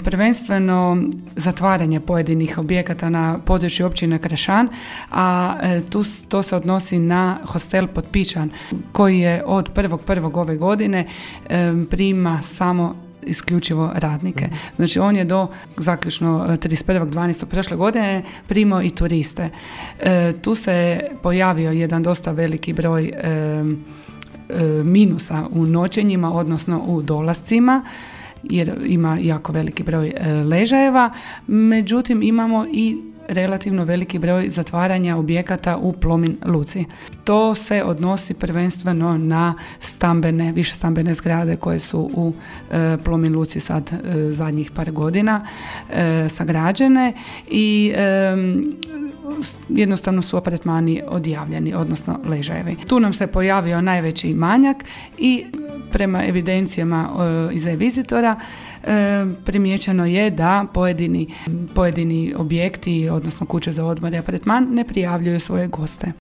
prvenstveno zatvaranje pojedinih objekata na području općine Kršan, a to se odnosi na hostel Potpičan koji je od 1.1. ove godine prima samo isključivo radnike. Znači on je do zaključno 31.12. prošle godine primao i turiste. Tu se pojavio jedan dosta veliki broj minusa u noćenjima, odnosno u dolascima, jer ima jako veliki broj ležajeva, međutim imamo i relativno veliki broj zatvaranja objekata u Plomin luci. To se odnosi prvenstveno na više stambene zgrade koje su u Plomin luci sad zadnjih par godina sagrađene i jednostavno su apartmani odjavljeni, odnosno ležajevi. Tu nam se pojavio najveći manjak i prema evidencijama iz e-vizitora primijećeno je da pojedini objekti, odnosno kuće za odmor i apartman, ne prijavljuju svoje goste.